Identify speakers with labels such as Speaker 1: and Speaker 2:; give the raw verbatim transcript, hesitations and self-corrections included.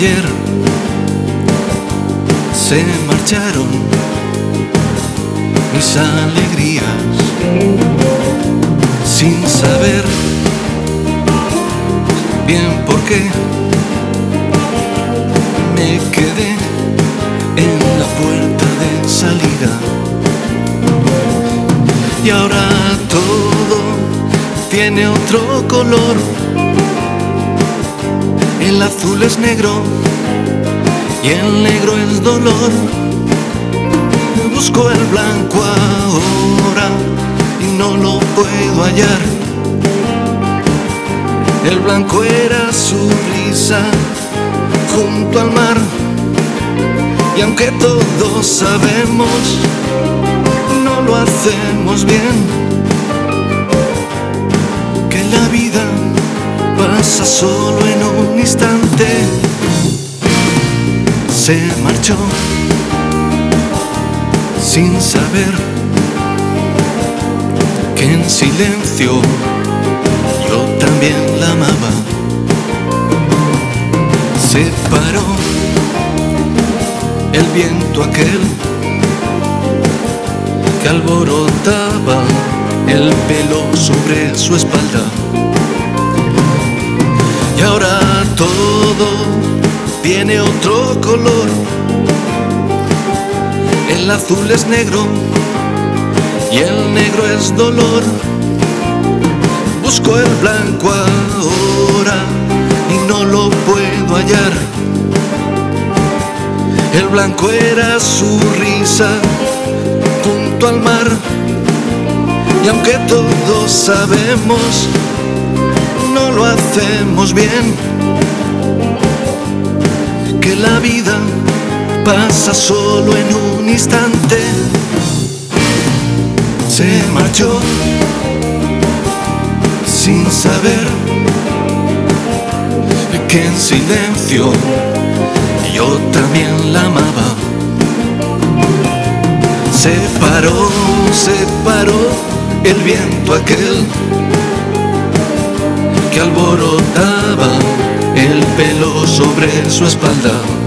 Speaker 1: ayer se marcharon mis alegrías sin saber bien por qué me quedé en la puerta de salida. Y ahora todo tiene otro color. El azul es negro y el negro es dolor. Busco el blanco ahora y no lo puedo hallar. El blanco era su risa junto al mar. Y aunque todos sabemos, no lo hacemos bien, que la vida pasa solo en un instante. Se marchó sin saber que en silencio yo también la amaba. Se paró el viento aquel que alborotaba el pelo sobre su espalda. Y ahora todo tiene otro color. El azul es negro y el negro es dolor. Busco el blanco ahora y no lo puedo hallar. El blanco era su risa junto al mar. Y aunque todos sabemos, no lo hacemos bien, que la vida pasa solo en un instante. Se marchó sin saber que en silencio yo también la amaba. Se paró, se paró el viento aquel que alborotaba el pelo sobre su espalda.